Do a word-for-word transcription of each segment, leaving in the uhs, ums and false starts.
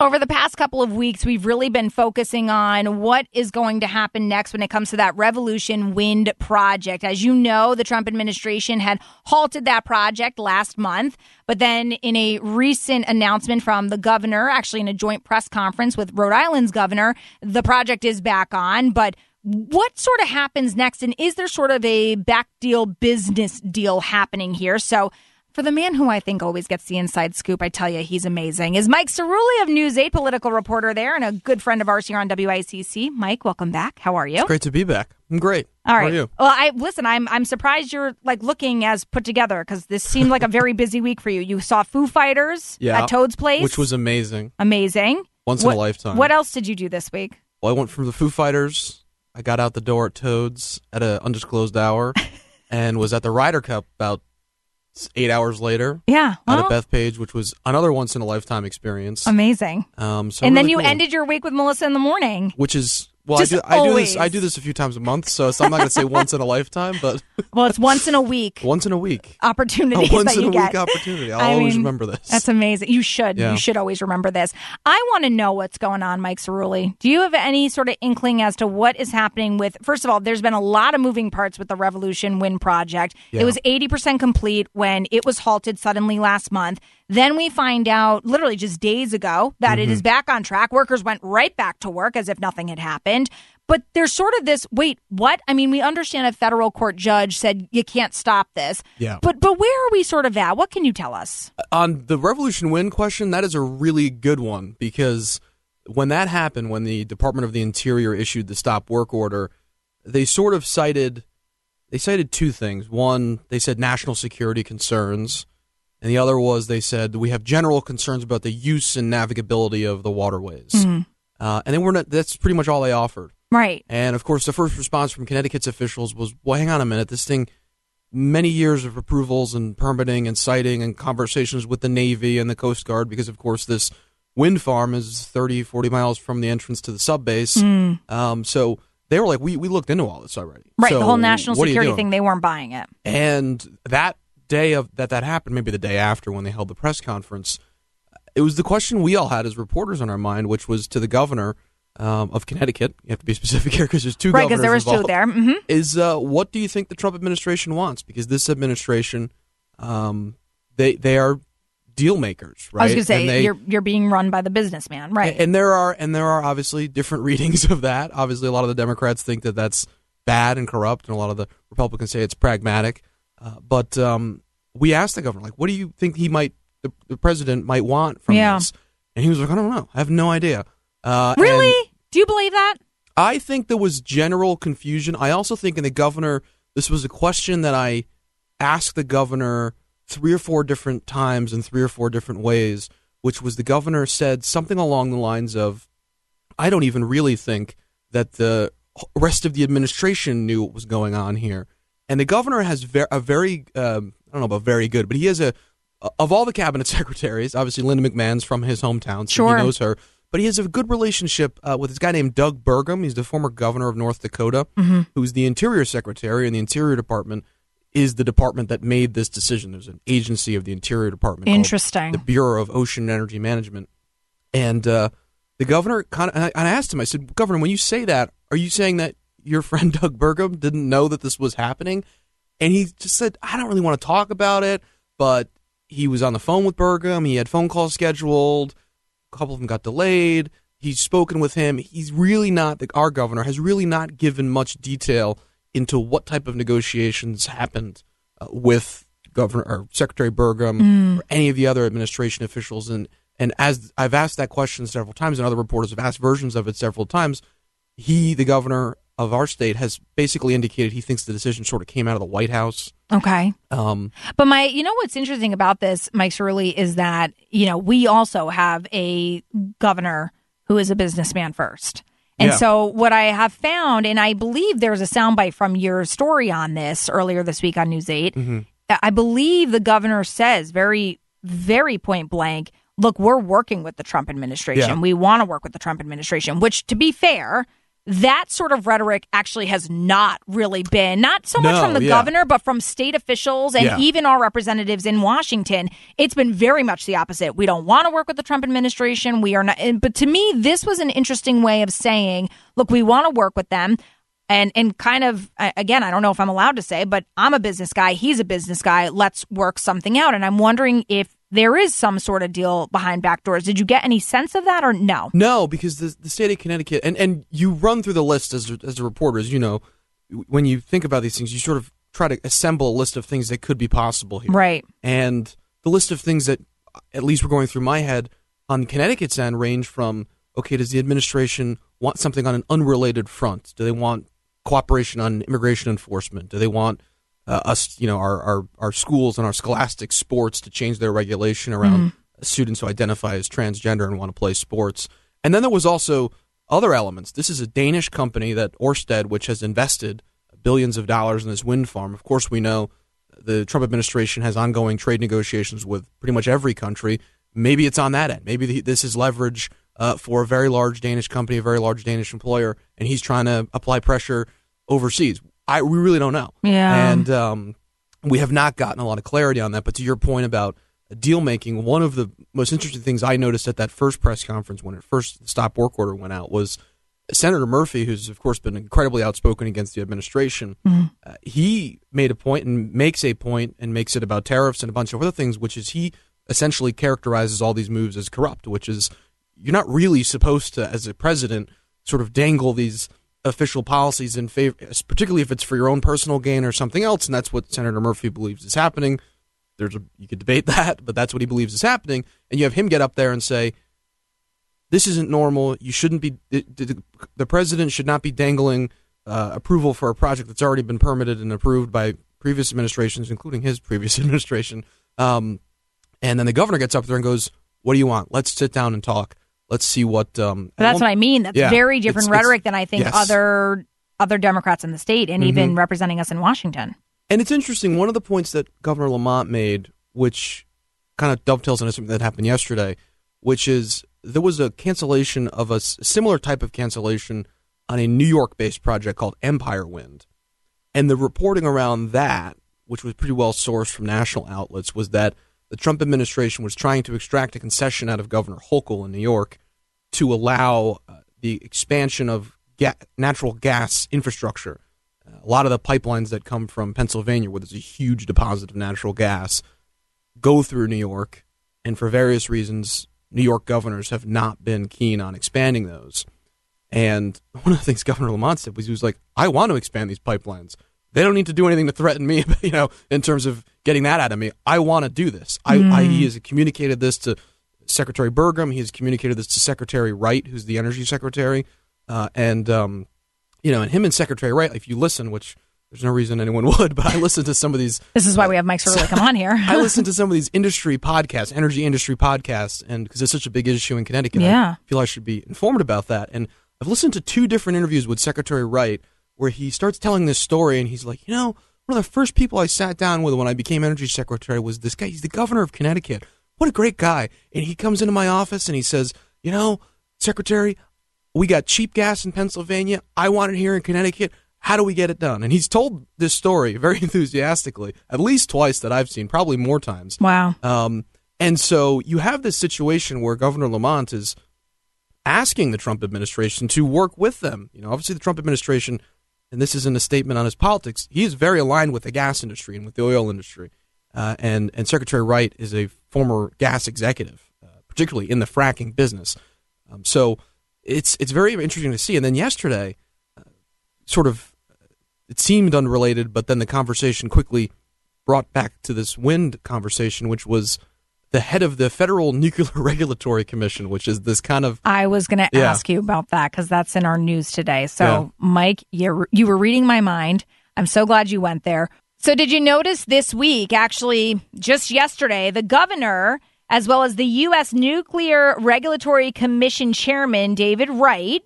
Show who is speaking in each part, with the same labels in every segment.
Speaker 1: Over the past couple of weeks, we've really been focusing on what is going to happen next when it comes to that Revolution Wind project. As you know, the Trump administration had halted that project last month. But then in a recent announcement from the governor, actually in a joint press conference with Rhode Island's governor, the project is back on. But what sort of happens next? And is there sort of a back deal business deal happening here? So for the man who I think always gets the inside scoop, I tell you, he's amazing, is Mike Cerulli of News eight, political reporter there, and a good friend of ours here on W I C C. Mike, welcome back. How are you?
Speaker 2: It's great to be back. I'm great.
Speaker 1: All right.
Speaker 2: How are you?
Speaker 1: Well, I listen, I'm I'm surprised you're like looking as put together because this seemed like a very busy week for you. You saw Foo Fighters
Speaker 2: yeah,
Speaker 1: at Toad's Place.
Speaker 2: Which was amazing.
Speaker 1: Amazing.
Speaker 2: Once
Speaker 1: what,
Speaker 2: in a lifetime.
Speaker 1: What else did you do this week?
Speaker 2: Well, I went from the Foo Fighters. I got out the door at Toad's at an undisclosed hour and was at the Ryder Cup about eight hours later.
Speaker 1: Yeah.
Speaker 2: Out
Speaker 1: Well,
Speaker 2: at Bethpage, which was another once-in-a-lifetime experience.
Speaker 1: amazing.
Speaker 2: Um, so
Speaker 1: and then
Speaker 2: really
Speaker 1: you
Speaker 2: cool.
Speaker 1: ended your week with Melissa in the morning.
Speaker 2: Which is... Well,
Speaker 1: Just
Speaker 2: I do, I do
Speaker 1: always.
Speaker 2: this. I do this a few times a month, so it's, I'm not going to say once in a lifetime, but
Speaker 1: Well, it's once in a week
Speaker 2: once in a week.
Speaker 1: opportunities
Speaker 2: A once
Speaker 1: that
Speaker 2: in
Speaker 1: you
Speaker 2: a
Speaker 1: get.
Speaker 2: week opportunity. I'll
Speaker 1: I
Speaker 2: always
Speaker 1: mean,
Speaker 2: remember this.
Speaker 1: That's amazing. You should.
Speaker 2: Yeah.
Speaker 1: You should always remember this. I want to know what's going on, Mike Cerulli. Do you have any sort of inkling as to what is happening with, first of all, there's been a lot of moving parts with the Revolution Wind project.
Speaker 2: Yeah.
Speaker 1: It was eighty percent complete when it was halted suddenly last month. Then we find out literally just days ago that
Speaker 2: Mm-hmm.
Speaker 1: it is back on track. Workers went right back to work as if nothing had happened. But there's sort of this, wait, what? I mean, we understand a federal court judge said you can't stop this.
Speaker 2: Yeah.
Speaker 1: But but where are we sort of at? What can you tell us?
Speaker 2: On the Revolution Wind question, that is a really good one because when that happened, when the Department of the Interior issued the stop work order, they sort of cited they cited two things. One, they said national security concerns, and the other was they said we have general concerns about the use and navigability of the waterways.
Speaker 1: Mm-hmm.
Speaker 2: Uh, and they were not, that's pretty much all they offered.
Speaker 1: Right.
Speaker 2: And of course, the first response from Connecticut's officials was, well, hang on a minute. This thing, many years of approvals and permitting and siting and conversations with the Navy and the Coast Guard, because of course this wind farm is thirty, forty miles from the entrance to the subbase.
Speaker 1: Mm.
Speaker 2: Um, so they were like, we, we looked into all this already.
Speaker 1: Right.
Speaker 2: So
Speaker 1: the whole national
Speaker 2: what are you
Speaker 1: security
Speaker 2: doing?
Speaker 1: thing, they weren't buying it.
Speaker 2: And that day of that that happened, maybe the day after when they held the press conference, it was the question we all had as reporters on our mind, which was to the governor um, of Connecticut. You have to be specific here because there's two
Speaker 1: Right,
Speaker 2: governors
Speaker 1: because there was
Speaker 2: involved.
Speaker 1: two there. Mm-hmm.
Speaker 2: Is uh, what do you think the Trump administration wants? Because this administration, um, they they are deal makers, right?
Speaker 1: I was going to say
Speaker 2: And they-
Speaker 1: you're you're being run by the businessman, right?
Speaker 2: and there are and there are obviously different readings of that. Obviously, a lot of the Democrats think that that's bad and corrupt, and a lot of the Republicans say it's pragmatic. Uh, but um, we asked the governor, like, what do you think he might, the, the president might want from
Speaker 1: Yeah.
Speaker 2: this? And he was like, I don't know. I have no idea. Uh,
Speaker 1: Really?
Speaker 2: and
Speaker 1: Do you believe that?
Speaker 2: I think there was general confusion. I also think in the governor, this was a question that I asked the governor three or four different times in three or four different ways, which was the governor said something along the lines of, I don't even really think that the rest of the administration knew what was going on here. And the governor has ver- a very, um, I don't know about very good, but he has a, of all the cabinet secretaries, obviously Linda McMahon's from his hometown, so
Speaker 1: Sure.
Speaker 2: he knows her. But he has a good relationship uh, with this guy named Doug Burgum. He's the former governor of North Dakota,
Speaker 1: Mm-hmm.
Speaker 2: who's the Interior Secretary, and the Interior Department is the department that made this decision. There's an agency of the Interior Department called
Speaker 1: Interesting.
Speaker 2: the Bureau of Ocean and Energy Management. And uh, the governor kind of, and I, and I asked him, I said, Governor, when you say that, are you saying that your friend Doug Burgum didn't know that this was happening? And he just said, I don't really want to talk about it, but he was on the phone with Burgum. He had phone calls scheduled. A couple of them got delayed. He's spoken with him. He's really not, our governor has really not given much detail into what type of negotiations happened uh, with Governor or Secretary Burgum
Speaker 1: Mm.
Speaker 2: or any of the other administration officials. And and as I've asked that question several times, and other reporters have asked versions of it several times, he, the governor of our state, has basically indicated he thinks the decision sort of came out of the White House.
Speaker 1: Okay.
Speaker 2: Um,
Speaker 1: But my, you know what's interesting about this, Mike Cerulli, is that, you know, we also have a governor who is a businessman first. And
Speaker 2: Yeah.
Speaker 1: so what I have found, and I believe there's a soundbite from your story on this earlier this week on News eight,
Speaker 2: mm-hmm.
Speaker 1: I believe the governor says very, very point blank, look, we're working with the Trump administration.
Speaker 2: Yeah.
Speaker 1: We want to work with the Trump administration, which, to be fair, that sort of rhetoric actually has not really been, not so much
Speaker 2: No,
Speaker 1: from the
Speaker 2: yeah.
Speaker 1: governor, but from state officials and
Speaker 2: Yeah.
Speaker 1: even our representatives in Washington. It's been very much the opposite. We don't want to work with the Trump administration. We are not. But to me, this was an interesting way of saying, look, we want to work with them. And and kind of, again, I don't know if I'm allowed to say, but I'm a business guy. He's a business guy. Let's work something out. And I'm wondering if there is some sort of deal behind back doors. Did you get any sense of that or no?
Speaker 2: No, because the, the state of Connecticut, and, and you run through the list as a, as a reporter, as you know, when you think about these things, you sort of try to assemble a list of things that could be possible here.
Speaker 1: Right.
Speaker 2: And the list of things that at least were going through my head on Connecticut's end range from, okay, does the administration want something on an unrelated front? Do they want cooperation on immigration enforcement? Do they want uh, us, you know, our, our, our schools and our scholastic sports to change their regulation around mm-hmm. students who identify as transgender and want to play sports? And then there was also other elements. This is a Danish company, that Ørsted, which has invested billions of dollars in this wind farm. Of course, we know the Trump administration has ongoing trade negotiations with pretty much every country. Maybe it's on that end. Maybe the, this is leverage uh, for a very large Danish company, a very large Danish employer, and he's trying to apply pressure overseas. I we really don't know.
Speaker 1: Yeah.
Speaker 2: And um, we have not gotten a lot of clarity on that. But to your point about deal making, one of the most interesting things I noticed at that first press conference when it first the stop work order went out was Senator Murphy, who's of course been incredibly outspoken against the administration. Mm-hmm. Uh, he made a point and makes a point and makes it about tariffs and a bunch of other things, which is he essentially characterizes all these moves as corrupt, which is you're not really supposed to, as a president, sort of dangle these official policies in favor, particularly if it's for your own personal gain or something else, and that's what Senator Murphy believes is happening. There's a, you could debate that, but that's what he believes is happening, and you have him get up there and say, this isn't normal, you shouldn't be, the, the president should not be dangling uh, approval for a project that's already been permitted and approved by previous administrations, including his previous administration, um, and then the governor gets up there and goes, what do you want? Let's sit down and talk. Let's see what. Um,
Speaker 1: but that's what I mean. That's
Speaker 2: yeah,
Speaker 1: very different
Speaker 2: it's,
Speaker 1: rhetoric
Speaker 2: it's,
Speaker 1: than I think
Speaker 2: yes.
Speaker 1: other other Democrats in the state and mm-hmm. even representing us in Washington.
Speaker 2: And it's interesting. One of the points that Governor Lamont made, which kind of dovetails into something that happened yesterday, which is there was a cancellation of a similar type of cancellation on a New York-based project called Empire Wind. And the reporting around that, which was pretty well sourced from national outlets, was that the Trump administration was trying to extract a concession out of Governor Hochul in New York to allow uh, the expansion of ga- natural gas infrastructure. Uh, a lot of the pipelines that come from Pennsylvania, where there's a huge deposit of natural gas, go through New York, and for various reasons, New York governors have not been keen on expanding those. And one of the things Governor Lamont said was he was like, I want to expand these pipelines. They don't need to do anything to threaten me, you know, in terms of getting that out of me. I want to do this. I,
Speaker 1: mm.
Speaker 2: I, he has communicated this to Secretary Burgum. He has communicated this to Secretary Wright, who's the Energy Secretary. Uh, and, um, you know, and him and Secretary Wright, if you listen, which there's no reason anyone would, but I listen to some of these.
Speaker 1: This is why we have Mike Cerulli come on here.
Speaker 2: I listen to some of these industry podcasts, energy industry podcasts, and because it's such a big issue in Connecticut,
Speaker 1: yeah.
Speaker 2: I feel I should be informed about that. And I've listened to two different interviews with Secretary Wright where he starts telling this story, and he's like, you know, one of the first people I sat down with when I became energy secretary was this guy. He's the governor of Connecticut. What a great guy. And he comes into my office and he says, you know, Secretary, we got cheap gas in Pennsylvania. I want it here in Connecticut. How do we get it done? And he's told this story very enthusiastically, at least twice that I've seen, probably more times.
Speaker 1: Wow.
Speaker 2: Um, and so you have this situation where Governor Lamont is asking the Trump administration to work with them. You know, obviously the Trump administration, and this isn't a statement on his politics, he is very aligned with the gas industry and with the oil industry. Uh, and, and Secretary Wright is a former gas executive, uh, particularly in the fracking business. Um, so it's it's very interesting to see. And then yesterday, uh, sort of, it seemed unrelated, but then the conversation quickly brought back to this wind conversation, which was the head of the Federal Nuclear Regulatory Commission, which is this kind of...
Speaker 1: I was going to
Speaker 2: yeah.
Speaker 1: ask you about that because that's in our news today. So,
Speaker 2: yeah.
Speaker 1: Mike, you you were reading my mind. I'm so glad you went there. So did you notice this week, actually just yesterday, the governor, as well as the U S Nuclear Regulatory Commission chairman, David Wright,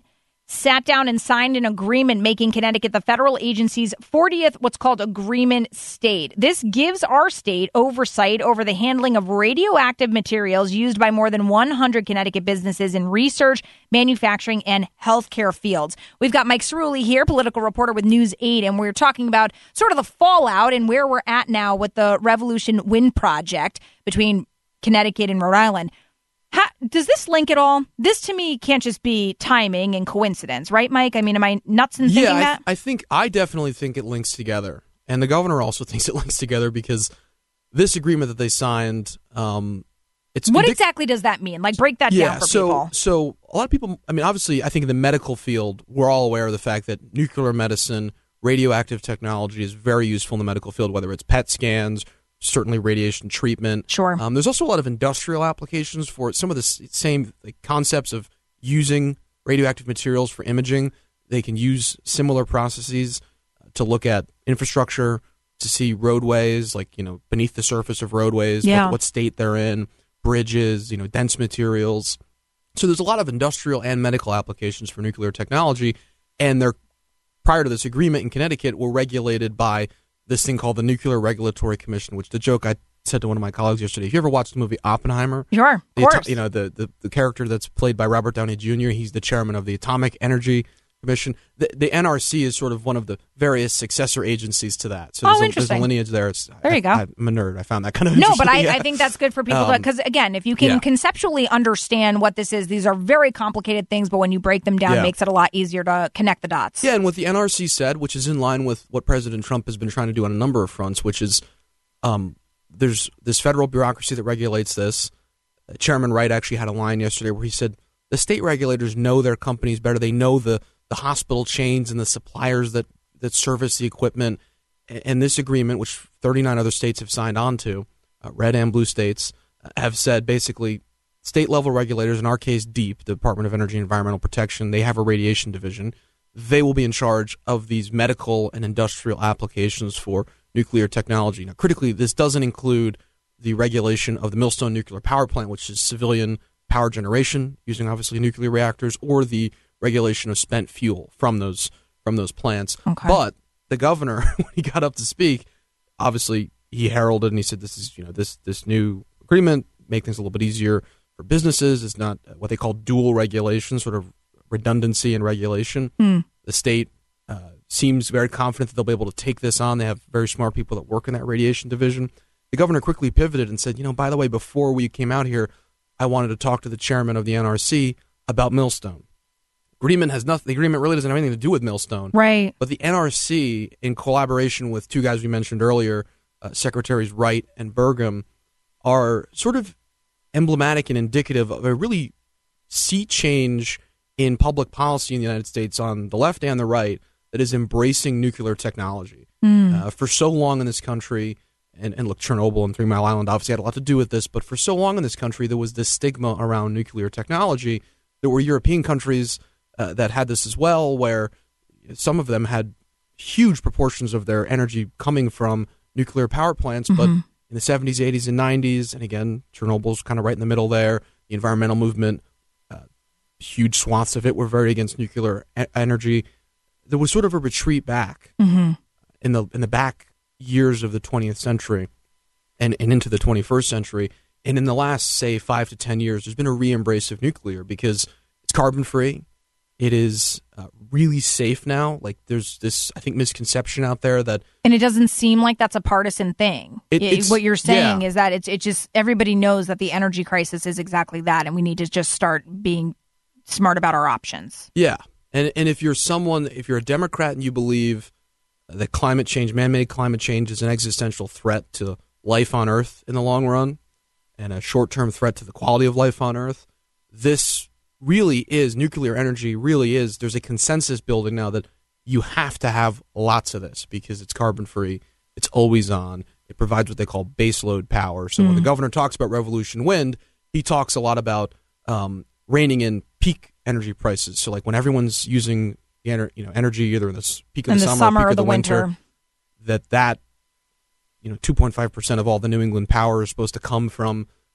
Speaker 1: sat down and signed an agreement making Connecticut the federal agency's fortieth what's called agreement state. This gives our state oversight over the handling of radioactive materials used by more than one hundred Connecticut businesses in research, manufacturing, and healthcare fields. We've got Mike Cerulli here, political reporter with News eight, and we're talking about sort of the fallout and where we're at now with the Revolution Wind Project between Connecticut and Rhode Island. How, does this link at all? This, to me, can't just be timing and coincidence, right, Mike? I mean, am I nuts in thinking
Speaker 2: yeah, I,
Speaker 1: that?
Speaker 2: I think I definitely think it links together, and the governor also thinks it links together because this agreement that they signed, um, it's
Speaker 1: what
Speaker 2: indic-
Speaker 1: exactly does that mean? Like, break that
Speaker 2: yeah,
Speaker 1: down for
Speaker 2: so,
Speaker 1: people.
Speaker 2: So a lot of people, I mean, obviously, I think in the medical field, we're all aware of the fact that nuclear medicine, radioactive technology is very useful in the medical field, whether it's P E T scans, certainly radiation treatment.
Speaker 1: Sure.
Speaker 2: Um, there's also a lot of industrial applications for some of the s- same like, concepts of using radioactive materials for imaging. They can use similar processes to look at infrastructure, to see roadways, like, you know, beneath the surface of roadways,
Speaker 1: Yeah.
Speaker 2: what, what state they're in, bridges, you know, dense materials. So there's a lot of industrial and medical applications for nuclear technology, and they're prior to this agreement in Connecticut were regulated by this thing called the Nuclear Regulatory Commission, which the joke I said to one of my colleagues yesterday, have you ever watched the movie Oppenheimer?
Speaker 1: Sure, of
Speaker 2: the,
Speaker 1: course.
Speaker 2: You know, the, the, the character that's played by Robert Downey Junior, he's the chairman of the Atomic Energy Commission. The, the N R C is sort of one of the various successor agencies to that. So
Speaker 1: Oh,
Speaker 2: there's, a, there's a
Speaker 1: interesting.
Speaker 2: lineage there. It's,
Speaker 1: There
Speaker 2: I,
Speaker 1: you go.
Speaker 2: I, I'm a nerd. I found that kind of
Speaker 1: No,
Speaker 2: interesting.
Speaker 1: but I,
Speaker 2: yeah.
Speaker 1: I think that's good for people
Speaker 2: Um,
Speaker 1: because, again, if you can
Speaker 2: yeah.
Speaker 1: conceptually understand what this is, these are very complicated things, but when you break them down,
Speaker 2: Yeah.
Speaker 1: it makes it a lot easier to connect the dots.
Speaker 2: Yeah, and what the N R C said, which is in line with what President Trump has been trying to do on a number of fronts, which is um, there's this federal bureaucracy that regulates this. Uh, Chairman Wright actually had a line yesterday where he said the state regulators know their companies better. They know the, the hospital chains and the suppliers that, that service the equipment. And, and this agreement, which thirty-nine other states have signed on to, uh, red and blue states, uh, have said basically state-level regulators, in our case DEEP, the Department of Energy and Environmental Protection, they have a radiation division. They will be in charge of these medical and industrial applications for nuclear technology. Now, critically, this doesn't include the regulation of the Millstone nuclear power plant, which is civilian power generation using obviously nuclear reactors, or the regulation of spent fuel from those from those plants.
Speaker 1: Okay.
Speaker 2: But the governor, when he got up to speak, obviously he heralded and he said, "This is you know this this new agreement make things a little bit easier for businesses. It's not what they call dual regulation, sort of redundancy and regulation."
Speaker 1: Hmm.
Speaker 2: The state uh, seems very confident that they'll be able to take this on. They have very smart people that work in that radiation division. The governor quickly pivoted and said, you know, by the way, before we came out here, I wanted to talk to the chairman of the N R C about Millstone. Agreement has nothing. The agreement really doesn't have anything to do with Millstone.
Speaker 1: Right.
Speaker 2: But the N R C, in collaboration with two guys we mentioned earlier, uh, Secretaries Wright and Burgum, are sort of emblematic and indicative of a really sea change in public policy in the United States on the left and the right that is embracing nuclear technology.
Speaker 1: Mm.
Speaker 2: Uh, for so long in this country, and, and look, Chernobyl and Three Mile Island obviously had a lot to do with this, but for so long in this country, there was this stigma around nuclear technology. There were European countries uh, that had this as well, where some of them had huge proportions of their energy coming from nuclear power plants,
Speaker 1: Mm-hmm.
Speaker 2: but in the seventies, eighties, and nineties, and again, Chernobyl's kind of right in the middle there, the environmental movement, uh, huge swaths of it were very against nuclear e- energy. There was sort of a retreat back
Speaker 1: Mm-hmm.
Speaker 2: in the in the back years of the twentieth century and, and into the twenty-first century. And in the last, say, five to ten years, there's been a re-embrace of nuclear because it's carbon-free. It is uh, really safe now. Like, there's this, I think, misconception out there that...
Speaker 1: And it doesn't seem like that's a partisan thing.
Speaker 2: It-
Speaker 1: It-
Speaker 2: it's-
Speaker 1: what you're saying
Speaker 2: yeah.
Speaker 1: is that it's it just everybody knows that the energy crisis is exactly that, and we need to just start being smart about our options.
Speaker 2: Yeah. And, and if you're someone, if you're a Democrat and you believe that climate change, man-made climate change is an existential threat to life on Earth in the long run and a short-term threat to the quality of life on Earth, this really is, nuclear energy really is, there's a consensus building now that you have to have lots of this because it's carbon-free, it's always on, it provides what they call baseload power. So mm. when the governor talks about Revolution Wind, he talks a lot about um, reining in peak energy prices. So like when everyone's using the ener- you know energy either in the peak of
Speaker 1: in
Speaker 2: the,
Speaker 1: the
Speaker 2: summer,
Speaker 1: summer
Speaker 2: or peak
Speaker 1: or
Speaker 2: of
Speaker 1: the
Speaker 2: the winter,
Speaker 1: winter,
Speaker 2: that that you know two point five percent of all the New England power is supposed to come from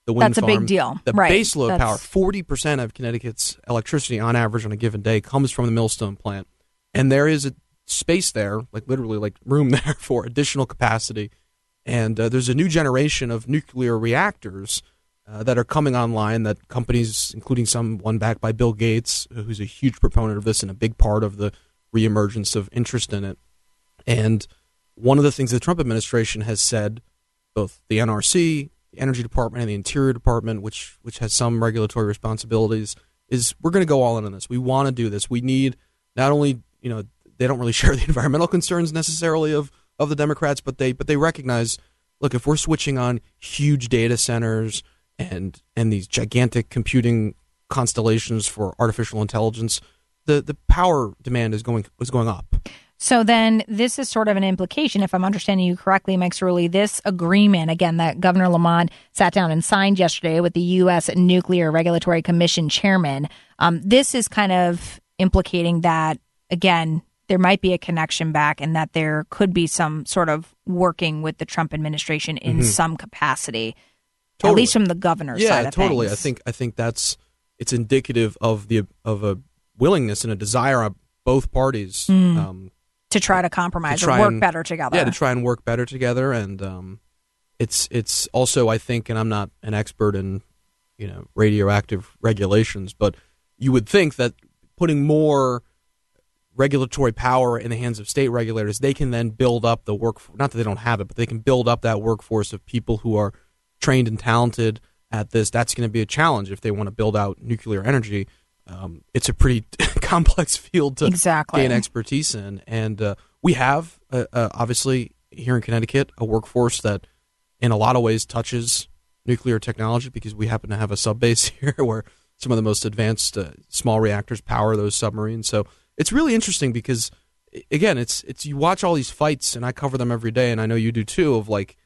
Speaker 2: the wind
Speaker 1: That's a
Speaker 2: farm.
Speaker 1: big deal.
Speaker 2: The
Speaker 1: Right.
Speaker 2: base load
Speaker 1: That's-
Speaker 2: power, forty percent of Connecticut's electricity on average on a given day comes from the Millstone plant. And there is a space there, like literally like room there for additional capacity. And uh, there's a new generation of nuclear reactors uh, that are coming online that companies, including some one backed by Bill Gates, who's a huge proponent of this and a big part of the reemergence of interest in it. And one of the things the Trump administration has said, both the N R C, the Energy Department, and the Interior Department, which which has some regulatory responsibilities, is we're going to go all in on this. We want to do this. We need not only, you know, they don't really share the environmental concerns necessarily of, of the Democrats, but they but they recognize, look, if we're switching on huge data centers and and these gigantic computing constellations for artificial intelligence, the, the power demand is going is going up.
Speaker 1: So then this is sort of an implication, if I'm understanding you correctly, Mike Cerulli, this agreement, again, that Governor Lamont sat down and signed yesterday with the U S Nuclear Regulatory Commission chairman, um, this is kind of implicating that, again, there might be a connection back and that there could be some sort of working with the Trump administration in mm-hmm. some capacity, totally. At least from the governor's
Speaker 2: yeah,
Speaker 1: side of
Speaker 2: totally.
Speaker 1: things.
Speaker 2: I think I think that's it's indicative of the of a willingness and a desire on both parties
Speaker 1: mm.
Speaker 2: um,
Speaker 1: to try to compromise
Speaker 2: to try
Speaker 1: or work
Speaker 2: and,
Speaker 1: better together.
Speaker 2: Yeah, to try and work better together. And um, it's it's also, I think, and I'm not an expert in you know radioactive regulations, but you would think that putting more regulatory power in the hands of state regulators, they can then build up the work. Not that they don't have it, but they can build up that workforce of people who are trained and talented at this. That's going to be a challenge if they want to build out nuclear energy. Um, it's a pretty complex field to
Speaker 1: exactly.
Speaker 2: gain expertise in. And uh, we have, uh, uh, obviously, here in Connecticut, a workforce that in a lot of ways touches nuclear technology because we happen to have a subbase here where some of the most advanced uh, small reactors power those submarines. So it's really interesting because, again, it's it's you watch all these fights, and I cover them every day, and I know you do too, of like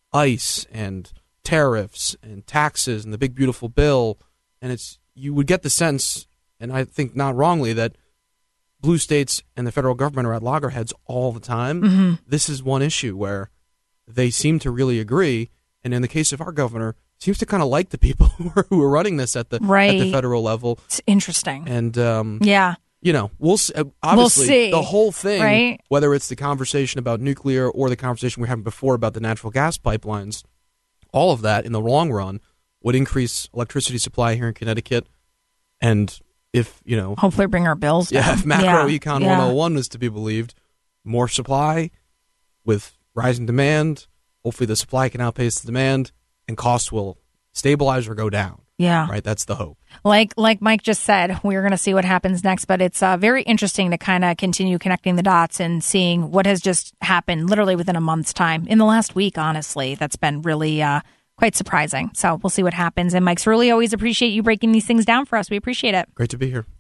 Speaker 2: ICE and tariffs and taxes and the big beautiful bill, and it's you would get the sense, and I think not wrongly, that blue states and the federal government are at loggerheads all the time.
Speaker 1: Mm-hmm.
Speaker 2: This is one issue where they seem to really agree, and in the case of our governor, seems to kind of like the people who are, who are running this at the
Speaker 1: right.
Speaker 2: at the federal level.
Speaker 1: It's interesting,
Speaker 2: and um,
Speaker 1: yeah.
Speaker 2: You know, we'll see. Obviously,
Speaker 1: we'll see.
Speaker 2: The whole thing,
Speaker 1: right?
Speaker 2: Whether it's the conversation about nuclear or the conversation we were having before about the natural gas pipelines, all of that in the long run would increase electricity supply here in Connecticut. And if, you know,
Speaker 1: hopefully bring our bills down.
Speaker 2: Yeah, if macro
Speaker 1: yeah.
Speaker 2: econ
Speaker 1: yeah.
Speaker 2: one oh one was to be believed, more supply with rising demand, hopefully the supply can outpace the demand and costs will stabilize or go down.
Speaker 1: Yeah.
Speaker 2: Right. That's the hope.
Speaker 1: Like like Mike just said, we're going to see what happens next. But it's uh, very interesting to kind of continue connecting the dots and seeing what has just happened literally within a month's time. In the last week, honestly, that's been really uh, quite surprising. So we'll see what happens. And Mike Cerulli, always appreciate you breaking these things down for us. We appreciate it.
Speaker 2: Great to be here.